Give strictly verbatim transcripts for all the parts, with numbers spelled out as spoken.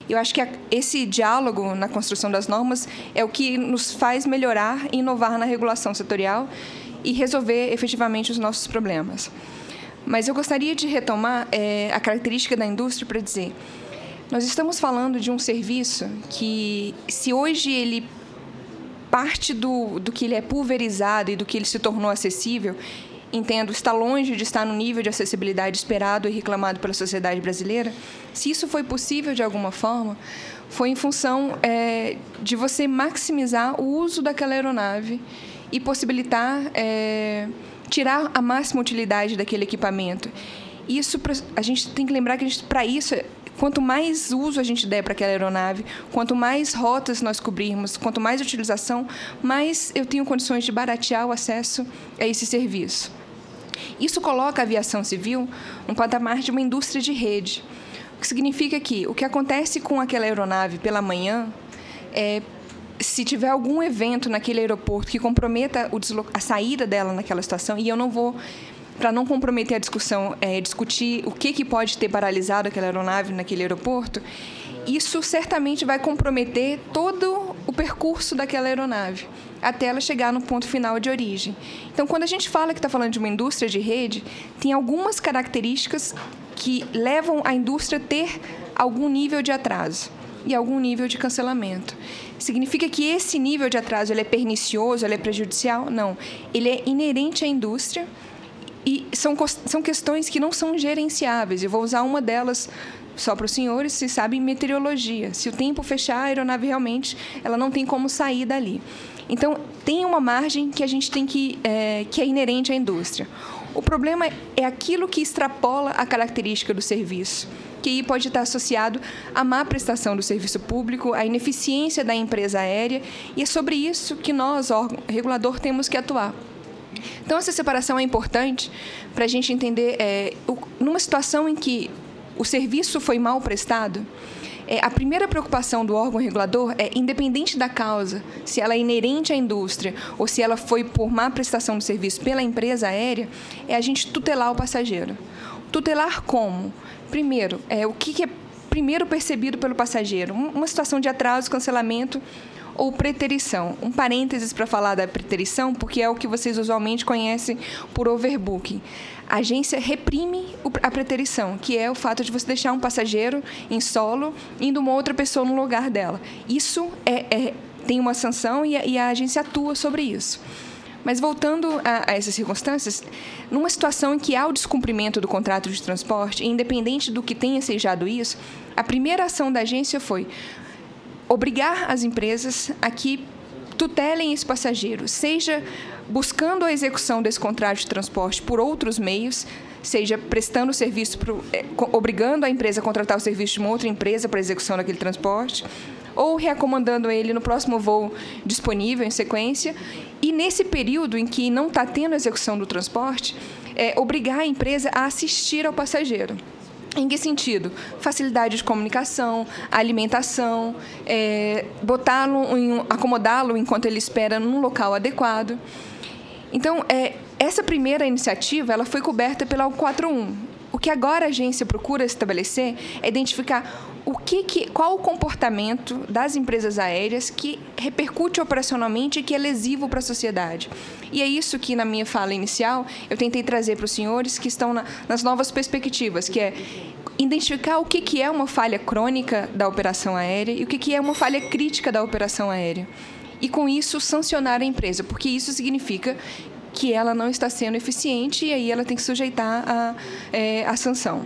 Eu acho que a, esse diálogo na construção das normas é o que nos faz melhorar e inovar na regulação setorial e resolver efetivamente os nossos problemas. Mas eu gostaria de retomar é, a característica da indústria para dizer, nós estamos falando de um serviço que, se hoje ele parte do, do que ele é pulverizado e do que ele se tornou acessível, entendo, está longe de estar no nível de acessibilidade esperado e reclamado pela sociedade brasileira, se isso foi possível de alguma forma, foi em função é, de você maximizar o uso daquela aeronave e possibilitar, é, tirar a máxima utilidade daquele equipamento. Isso, a gente tem que lembrar que, para isso, quanto mais uso a gente der para aquela aeronave, quanto mais rotas nós cobrirmos, quanto mais utilização, mais eu tenho condições de baratear o acesso a esse serviço. Isso coloca a aviação civil no patamar de uma indústria de rede, o que significa que o que acontece com aquela aeronave pela manhã, é, se tiver algum evento naquele aeroporto que comprometa o a saída dela naquela situação, e eu não vou, para não comprometer a discussão, é, discutir o que, que pode ter paralisado aquela aeronave naquele aeroporto, isso certamente vai comprometer todo o percurso daquela aeronave, até ela chegar no ponto final de origem. Então, quando a gente fala que está falando de uma indústria de rede, tem algumas características que levam a indústria a ter algum nível de atraso e algum nível de cancelamento. Significa que esse nível de atraso ele é pernicioso, ele é prejudicial? Não. Ele é inerente à indústria e são, são questões que não são gerenciáveis. Eu vou usar uma delas só para os senhores, se sabem meteorologia. Se o tempo fechar, a aeronave realmente ela não tem como sair dali. Então, tem uma margem que a gente tem que, é, que é inerente à indústria. O problema é aquilo que extrapola a característica do serviço, que aí pode estar associado à má prestação do serviço público, à ineficiência da empresa aérea, e é sobre isso que nós, órgão regulador, temos que atuar. Então, essa separação é importante para a gente entender, é, o, numa situação em que o serviço foi mal prestado, é, a primeira preocupação do órgão regulador é, independente da causa, se ela é inerente à indústria ou se ela foi por má prestação do serviço pela empresa aérea, é a gente tutelar o passageiro. Tutelar como? Primeiro, é, o que é primeiro percebido pelo passageiro? Uma situação de atraso, cancelamento ou preterição. Um parênteses para falar da preterição, porque é o que vocês usualmente conhecem por overbooking. A agência reprime a preterição, que é o fato de você deixar um passageiro em solo, indo uma outra pessoa no lugar dela. Isso é, é, tem uma sanção e a, e a agência atua sobre isso. Mas, voltando a, a essas circunstâncias, numa situação em que há o descumprimento do contrato de transporte, independente do que tenha sejado isso, a primeira ação da agência foi obrigar as empresas a que tutelem esse passageiro, seja buscando a execução desse contrato de transporte por outros meios, seja prestando serviço, pro, eh, obrigando a empresa a contratar o serviço de uma outra empresa para a execução daquele transporte, ou reacomodando ele no próximo voo disponível em sequência. E, nesse período em que não está tendo a execução do transporte, é, obrigar a empresa a assistir ao passageiro. Em que sentido? Facilidade de comunicação, alimentação, é, botá-lo, em, acomodá-lo enquanto ele espera num local adequado. Então, é, essa primeira iniciativa ela foi coberta pela quatro um. O que agora a agência procura estabelecer é identificar o que, que, qual o comportamento das empresas aéreas que repercute operacionalmente e que é lesivo para a sociedade. E é isso que, na minha fala inicial, eu tentei trazer para os senhores que estão na, nas novas perspectivas, que é identificar o que, que é uma falha crônica da operação aérea e o que, que é uma falha crítica da operação aérea. E, com isso, sancionar a empresa, porque isso significa que ela não está sendo eficiente e aí ela tem que sujeitar a, é, a sanção.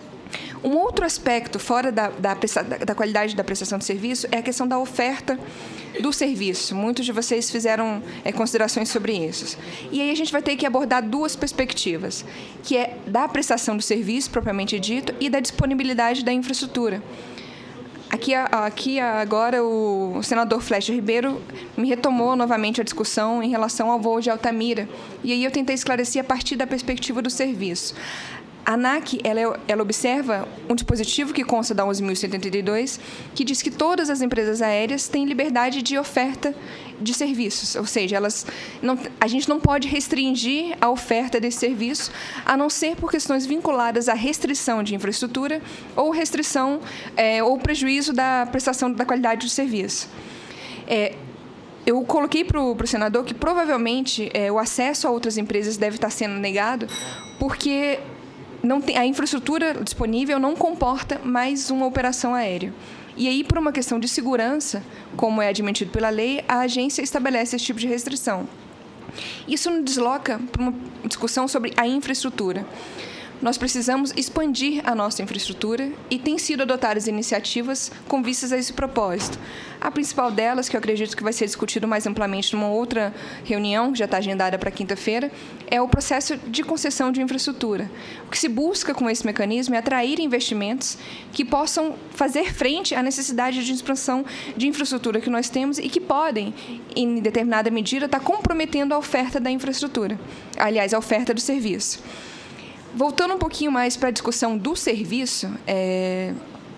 Um outro aspecto, fora da, da, da qualidade da prestação de serviço, é a questão da oferta do serviço. Muitos de vocês fizeram é, considerações sobre isso. E aí a gente vai ter que abordar duas perspectivas, que é da prestação do serviço, propriamente dito, e da disponibilidade da infraestrutura. Aqui, aqui agora, o senador Flecha Ribeiro me retomou novamente a discussão em relação ao voo de Altamira. E aí eu tentei esclarecer a partir da perspectiva do serviço. a ANAC ela, ela observa um dispositivo que consta da onze mil cento e oitenta e dois, que diz que todas as empresas aéreas têm liberdade de oferta de serviços, ou seja, elas não, a gente não pode restringir a oferta desse serviço, a não ser por questões vinculadas à restrição de infraestrutura ou restrição é, ou prejuízo da prestação da qualidade do serviço. É, eu coloquei para o senador que provavelmente é, o acesso a outras empresas deve estar sendo negado porque não tem, a infraestrutura disponível não comporta mais uma operação aérea. E aí, por uma questão de segurança, como é admitido pela lei, a agência estabelece esse tipo de restrição. Isso nos desloca para uma discussão sobre a infraestrutura. Nós precisamos expandir a nossa infraestrutura e têm sido adotadas iniciativas com vistas a esse propósito. A principal delas, que eu acredito que vai ser discutido mais amplamente numa outra reunião, que já está agendada para quinta-feira, é o processo de concessão de infraestrutura. O que se busca com esse mecanismo é atrair investimentos que possam fazer frente à necessidade de expansão de infraestrutura que nós temos e que podem, em determinada medida, estar comprometendo a oferta da infraestrutura, aliás, a oferta do serviço. Voltando um pouquinho mais para a discussão do serviço, é,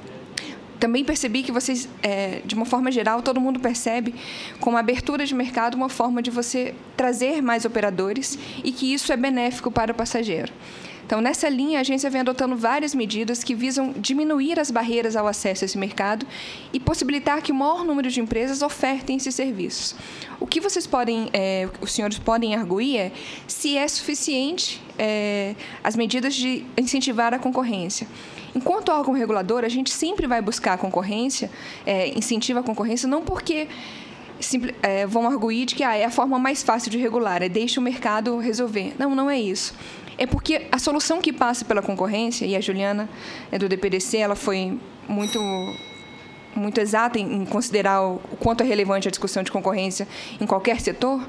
também percebi que vocês, é, de uma forma geral, todo mundo percebe como a abertura de mercado uma forma de você trazer mais operadores e que isso é benéfico para o passageiro. Então, nessa linha, a agência vem adotando várias medidas que visam diminuir as barreiras ao acesso a esse mercado e possibilitar que o maior número de empresas ofertem esses serviços. O que vocês podem, é, os senhores podem arguir é se é suficiente é, as medidas de incentivar a concorrência. Enquanto órgão regulador, a gente sempre vai buscar a concorrência, é, incentiva a concorrência, não porque simple, é, vão arguir de que ah, é a forma mais fácil de regular, é deixa o mercado resolver. Não, não é isso. É porque a solução que passa pela concorrência, e a Juliana, é do D P D C, ela foi muito, muito exata em considerar o quanto é relevante a discussão de concorrência em qualquer setor,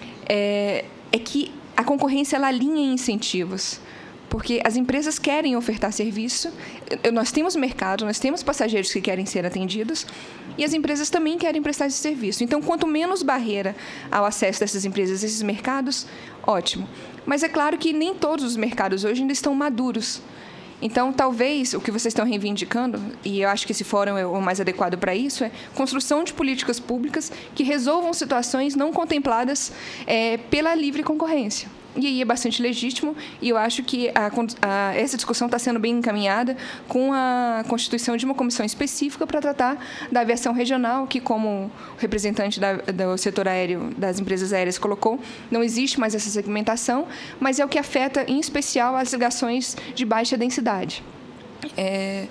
é, é que a concorrência ela alinha incentivos. Porque as empresas querem ofertar serviço, nós temos mercado, nós temos passageiros que querem ser atendidos e as empresas também querem prestar esse serviço. Então, quanto menos barreira ao acesso dessas empresas a esses mercados, ótimo. Mas é claro que nem todos os mercados hoje ainda estão maduros. Então, talvez o que vocês estão reivindicando, e eu acho que esse fórum é o mais adequado para isso, é construção de políticas públicas que resolvam situações não contempladas é, pela livre concorrência. E aí é bastante legítimo, e eu acho que a, a, essa discussão está sendo bem encaminhada com a constituição de uma comissão específica para tratar da aviação regional, que, como o representante da, do setor aéreo, das empresas aéreas colocou, não existe mais essa segmentação, mas é o que afeta, em especial, as ligações de baixa densidade. É...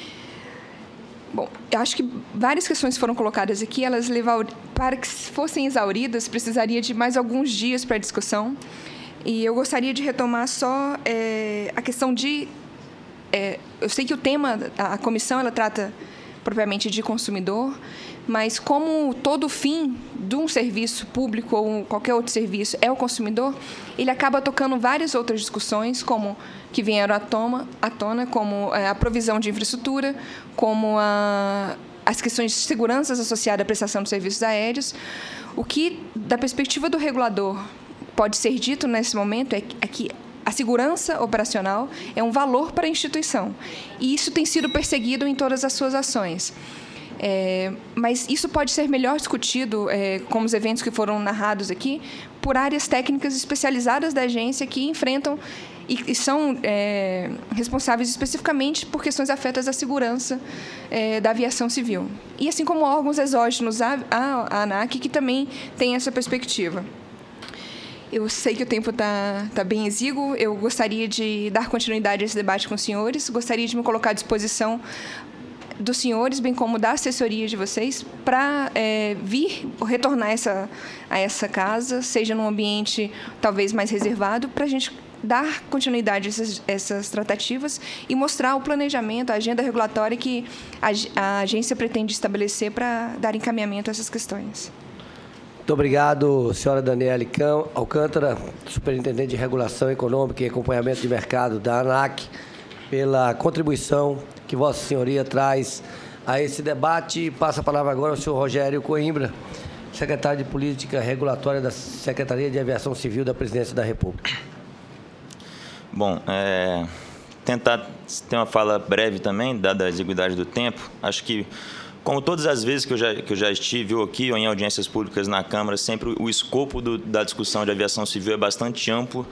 Bom, eu acho que várias questões foram colocadas aqui, elas levaram, para que fossem exauridas, precisaria de mais alguns dias para a discussão. E eu gostaria de retomar só é, a questão de... É, eu sei que o tema, a comissão, ela trata propriamente de consumidor, mas como todo fim de um serviço público ou qualquer outro serviço é o consumidor, ele acaba tocando várias outras discussões, como que vieram à tona, à tona como é, a provisão de infraestrutura, como a, as questões de segurança associadas à prestação de serviços aéreos, o que, da perspectiva do regulador, pode ser dito nesse momento é que a segurança operacional é um valor para a instituição. E isso tem sido perseguido em todas as suas ações. É, mas isso pode ser melhor discutido, é, como os eventos que foram narrados aqui, por áreas técnicas especializadas da agência que enfrentam e, e são é, responsáveis especificamente por questões afetas à segurança é, da aviação civil. E assim como órgãos exógenos à, à ANAC, que também tem essa perspectiva. Eu sei que o tempo está tá bem exíguo. Eu gostaria de dar continuidade a esse debate com os senhores. Gostaria de me colocar à disposição dos senhores, bem como da assessoria de vocês, para é, vir retornar essa, a essa casa, seja num ambiente talvez mais reservado, para a gente dar continuidade a essas, essas tratativas e mostrar o planejamento, a agenda regulatória que a, a agência pretende estabelecer para dar encaminhamento a essas questões. Muito obrigado, senhora Daniele Alcântara, superintendente de Regulação Econômica e Acompanhamento de Mercado da ANAC, pela contribuição que Vossa Senhoria traz a esse debate. Passa a palavra agora ao senhor Rogério Coimbra, secretário de Política Regulatória da Secretaria de Aviação Civil da Presidência da República. Bom, é, tentar ter uma fala breve também, dada a exiguidade do tempo. Acho que, como todas as vezes que eu já, que eu já estive ou aqui ou em audiências públicas na Câmara, sempre o escopo do, da discussão de aviação civil é bastante amplo,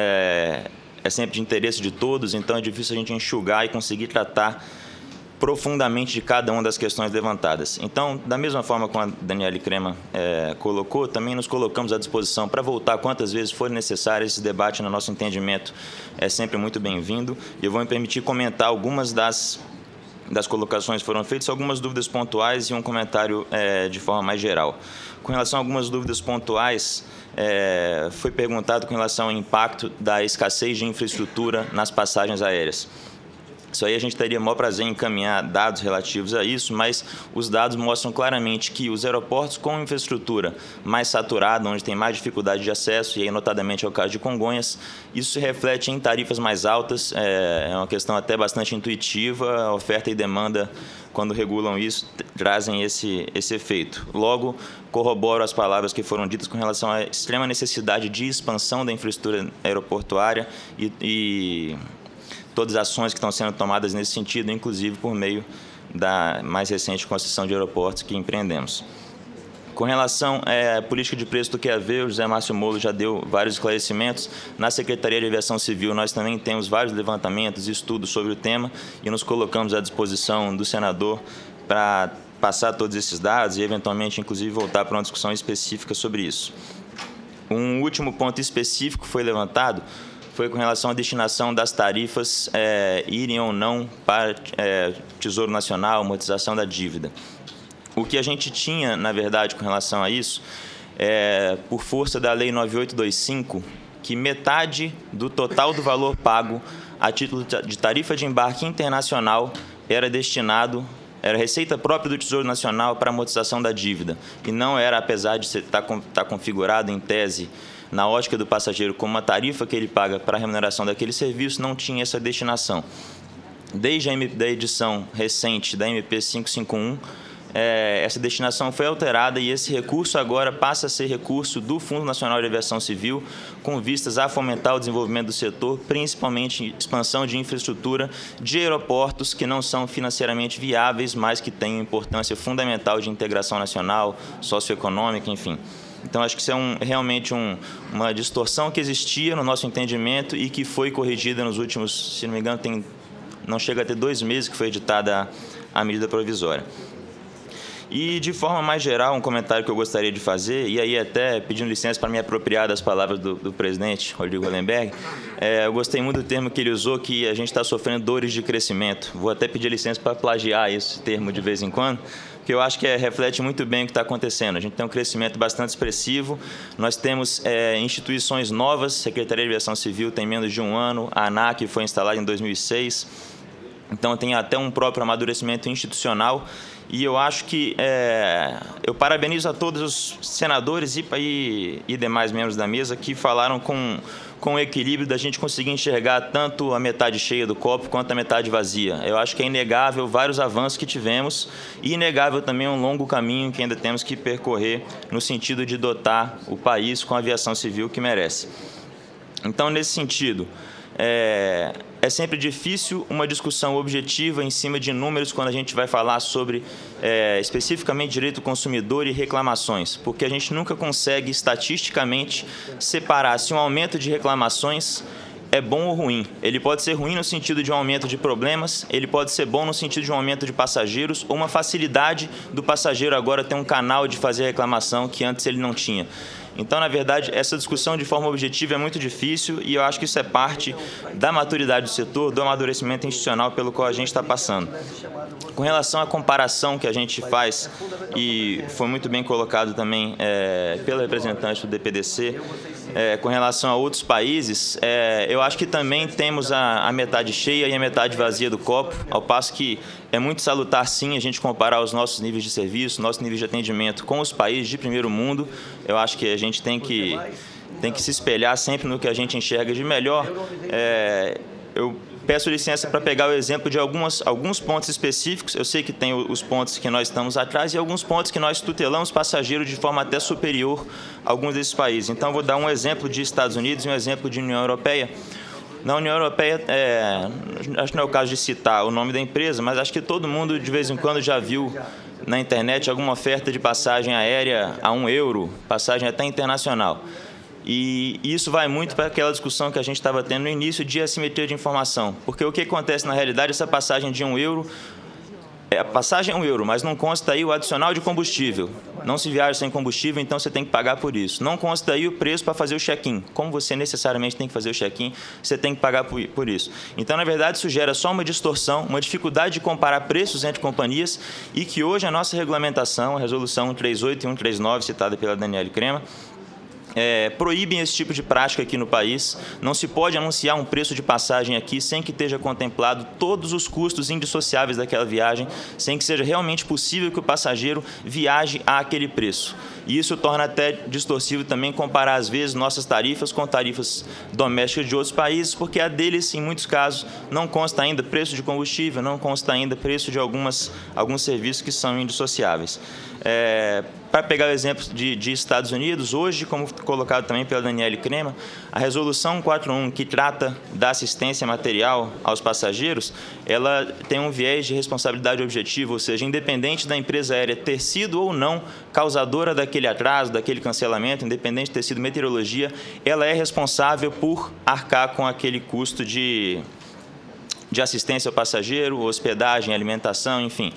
é, é sempre de interesse de todos, então é difícil a gente enxugar e conseguir tratar profundamente de cada uma das questões levantadas. Então, da mesma forma como a Daniele Crema é, colocou, também nos colocamos à disposição para voltar quantas vezes for necessário. Esse debate, no nosso entendimento, é sempre muito bem-vindo. E eu vou me permitir comentar algumas das, das colocações que foram feitas, algumas dúvidas pontuais e um comentário é, de forma mais geral. Com relação a algumas dúvidas pontuais, é, foi perguntado com relação ao impacto da escassez de infraestrutura nas passagens aéreas. Isso aí a gente teria o maior prazer em encaminhar dados relativos a isso, mas os dados mostram claramente que os aeroportos com infraestrutura mais saturada, onde tem mais dificuldade de acesso, e aí notadamente é o caso de Congonhas, isso se reflete em tarifas mais altas, é uma questão até bastante intuitiva, a oferta e demanda, quando regulam isso, trazem esse, esse efeito. Logo, corroboro as palavras que foram ditas com relação à extrema necessidade de expansão da infraestrutura aeroportuária e, e todas as ações que estão sendo tomadas nesse sentido, inclusive por meio da mais recente concessão de aeroportos que empreendemos. Com relação à política de preço do Q A V, o José Márcio Molo já deu vários esclarecimentos. Na Secretaria de Aviação Civil, nós também temos vários levantamentos e estudos sobre o tema e nos colocamos à disposição do senador para passar todos esses dados e, eventualmente, inclusive, voltar para uma discussão específica sobre isso. Um último ponto específico foi levantado foi com relação à destinação das tarifas é, irem ou não para é, Tesouro Nacional, amortização da dívida. O que a gente tinha, na verdade, com relação a isso, é, por força da Lei nove mil oitocentos e vinte e cinco, que metade do total do valor pago a título de tarifa de embarque internacional era destinado, era receita própria do Tesouro Nacional para amortização da dívida, e não era, apesar de estar tá configurado em tese, na ótica do passageiro, como uma tarifa que ele paga para a remuneração daquele serviço, não tinha essa destinação. Desde a da edição recente da M P quinhentos e cinquenta e um, é, essa destinação foi alterada e esse recurso agora passa a ser recurso do Fundo Nacional de Aviação Civil, com vistas a fomentar o desenvolvimento do setor, principalmente expansão de infraestrutura de aeroportos que não são financeiramente viáveis, mas que têm importância fundamental de integração nacional, socioeconômica, enfim. Então, acho que isso é um, realmente um, uma distorção que existia no nosso entendimento e que foi corrigida nos últimos, se não me engano, tem, não chega a ter dois meses que foi editada a, a medida provisória. E, de forma mais geral, um comentário que eu gostaria de fazer, e aí até pedindo licença para me apropriar das palavras do, do presidente, Rodrigo Hollenberg, é, eu gostei muito do termo que ele usou, que a gente está sofrendo dores de crescimento. Vou até pedir licença para plagiar esse termo de vez em quando, que eu acho que é, reflete muito bem o que está acontecendo. A gente tem um crescimento bastante expressivo, nós temos é, instituições novas, a Secretaria de Aviação Civil tem menos de um ano, a ANAC foi instalada em dois mil e seis, então tem até um próprio amadurecimento institucional, e eu acho que é, eu parabenizo a todos os senadores e, e, e demais membros da mesa que falaram com, com o equilíbrio da gente conseguir enxergar tanto a metade cheia do copo quanto a metade vazia. Eu acho que é inegável vários avanços que tivemos e inegável também um longo caminho que ainda temos que percorrer no sentido de dotar o país com a aviação civil que merece. Então, nesse sentido, é, é sempre difícil uma discussão objetiva em cima de números quando a gente vai falar sobre, é, especificamente, direito do consumidor e reclamações, porque a gente nunca consegue, estatisticamente, separar se um aumento de reclamações é bom ou ruim. Ele pode ser ruim no sentido de um aumento de problemas, ele pode ser bom no sentido de um aumento de passageiros, ou uma facilidade do passageiro agora ter um canal de fazer reclamação que antes ele não tinha. Então, na verdade, essa discussão de forma objetiva é muito difícil e eu acho que isso é parte da maturidade do setor, do amadurecimento institucional pelo qual a gente está passando. Com relação à comparação que a gente faz, e foi muito bem colocado também é, pelo representante do D P D C, é, com relação a outros países, é, eu acho que também temos a, a metade cheia e a metade vazia do copo, ao passo que é muito salutar, sim, a gente comparar os nossos níveis de serviço, nosso nível de atendimento com os países de primeiro mundo. Eu acho que a gente tem que, tem que se espelhar sempre no que a gente enxerga de melhor. É, eu peço licença para pegar o exemplo de algumas, alguns pontos específicos. Eu sei que tem os pontos que nós estamos atrás e alguns pontos que nós tutelamos passageiros de forma até superior a alguns desses países. Então, vou dar um exemplo de Estados Unidos e um exemplo de União Europeia. Na União Europeia, é, acho que não é o caso de citar o nome da empresa, mas acho que todo mundo, de vez em quando, já viu na internet alguma oferta de passagem aérea a um euro, passagem até internacional. E isso vai muito para aquela discussão que a gente estava tendo no início de assimetria de informação. Porque o que acontece na realidade, essa passagem de um euro, é, a passagem é um euro, mas não consta aí o adicional de combustível. Não se viaja sem combustível, então você tem que pagar por isso. Não consta aí o preço para fazer o check-in. Como você necessariamente tem que fazer o check-in, você tem que pagar por, por isso. Então, na verdade, isso gera só uma distorção, uma dificuldade de comparar preços entre companhias e que hoje a nossa regulamentação, a resolução cento e trinta e oito e cento e trinta e nove, citada pela Daniele Crema, É, proíbem esse tipo de prática aqui no país. Não se pode anunciar um preço de passagem aqui sem que esteja contemplado todos os custos indissociáveis daquela viagem, sem que seja realmente possível que o passageiro viaje àquele preço. E isso torna até distorsivo também comparar, às vezes, nossas tarifas com tarifas domésticas de outros países, porque a deles, em muitos casos, não consta ainda preço de combustível, não consta ainda preço de algumas, alguns serviços que são indissociáveis. É, para pegar o exemplo de, de Estados Unidos, hoje, como colocado também pela Daniele Crema, a resolução cento e quarenta e um, que trata da assistência material aos passageiros, ela tem um viés de responsabilidade objetiva, ou seja, independente da empresa aérea ter sido ou não causadora daquele atraso, daquele cancelamento, independente de ter sido meteorologia, ela é responsável por arcar com aquele custo de, de assistência ao passageiro, hospedagem, alimentação, enfim.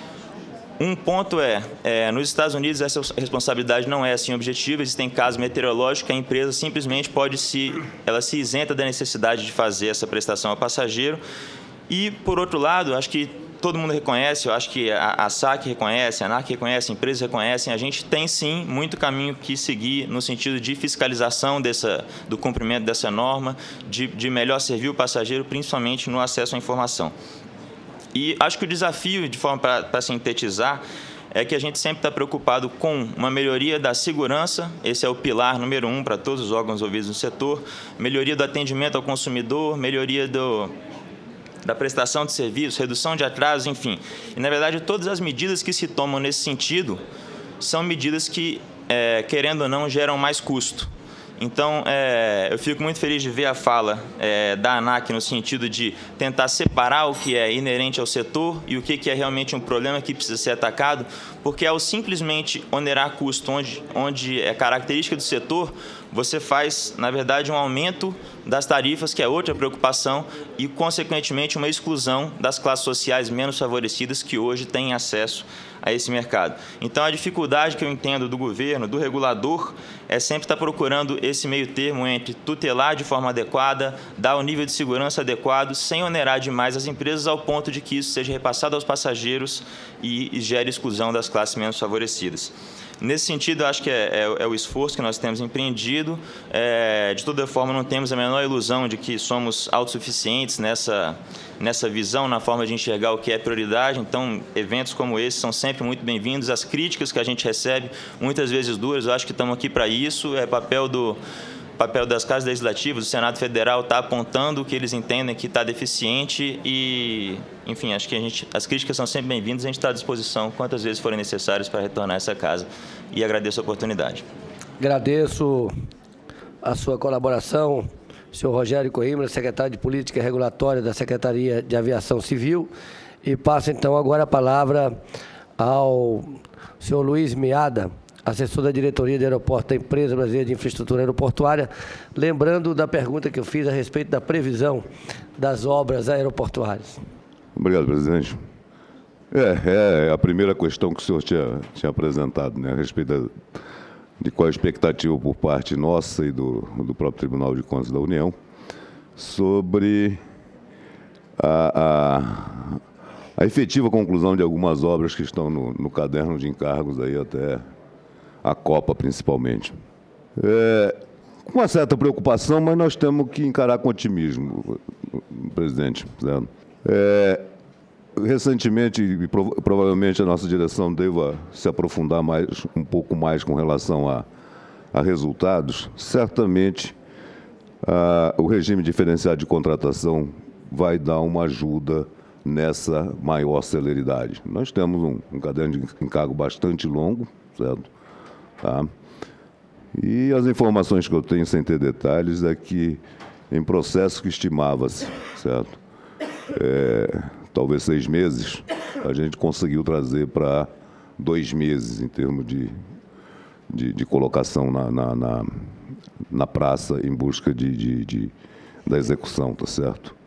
Um ponto é, é, nos Estados Unidos essa responsabilidade não é assim objetiva, existem casos meteorológicos que a empresa simplesmente pode se, ela se isenta da necessidade de fazer essa prestação ao passageiro. E, por outro lado, acho que todo mundo reconhece, eu acho que a, a SAC reconhece, a ANAC reconhece, empresas reconhecem, a gente tem sim muito caminho que seguir no sentido de fiscalização dessa, do cumprimento dessa norma, de, de melhor servir o passageiro, principalmente no acesso à informação. E acho que o desafio, de forma para sintetizar, é que a gente sempre está preocupado com uma melhoria da segurança, esse é o pilar número um para todos os órgãos ouvidos no setor, melhoria do atendimento ao consumidor, melhoria do, da prestação de serviços, redução de atrasos, enfim. E, na verdade, todas as medidas que se tomam nesse sentido são medidas que, é, querendo ou não, geram mais custo. Então, é, eu fico muito feliz de ver a fala é, da ANAC no sentido de tentar separar o que é inerente ao setor e o que é realmente um problema que precisa ser atacado, porque ao simplesmente onerar custo onde, onde é característica do setor, você faz, na verdade, um aumento das tarifas, que é outra preocupação, e, consequentemente, uma exclusão das classes sociais menos favorecidas que hoje têm acesso a esse mercado. Então, a dificuldade que eu entendo do governo, do regulador, é sempre estar procurando esse meio termo entre tutelar de forma adequada, dar o nível de segurança adequado, sem onerar demais as empresas, ao ponto de que isso seja repassado aos passageiros e, e gere exclusão das classes menos favorecidas. Nesse sentido, eu acho que é, é, é o esforço que nós temos empreendido. É, de toda forma, não temos a menor ilusão de que somos autossuficientes nessa, nessa visão, na forma de enxergar o que é prioridade. Então, eventos como esse são sempre muito bem-vindos. As críticas que a gente recebe, muitas vezes duras, eu acho que estamos aqui para isso. É papel do... papel das casas legislativas, do Senado Federal, está apontando o que eles entendem que está deficiente e, enfim, acho que a gente, as críticas são sempre bem-vindas, a gente está à disposição quantas vezes forem necessárias para retornar essa casa e agradeço a oportunidade. Agradeço a sua colaboração, senhor Rogério Coimbra, secretário de Política Regulatória da Secretaria de Aviação Civil, e passo então agora a palavra ao senhor Luiz Miada, assessor da diretoria de aeroporto da Empresa Brasileira de Infraestrutura Aeroportuária, lembrando da pergunta que eu fiz a respeito da previsão das obras aeroportuárias. Obrigado, presidente. É, é a primeira questão que o senhor tinha, tinha apresentado, né, a respeito da, de qual a expectativa por parte nossa e do, do próprio Tribunal de Contas da União sobre a, a, a efetiva conclusão de algumas obras que estão no, no caderno de encargos aí até a Copa, principalmente. É, com uma certa preocupação, mas nós temos que encarar com otimismo, presidente. É, recentemente, e prov provavelmente a nossa direção deva se aprofundar mais, um pouco mais com relação a, a resultados, certamente a, o regime diferenciado de contratação vai dar uma ajuda nessa maior celeridade. Nós temos um, um caderno de encargo bastante longo, certo? Tá? E as informações que eu tenho, sem ter detalhes, é que em processo que estimava-se, certo? É, talvez seis meses, a gente conseguiu trazer para dois meses em termos de, de, de colocação na, na, na, na praça em busca de, de, de, da execução, tá certo?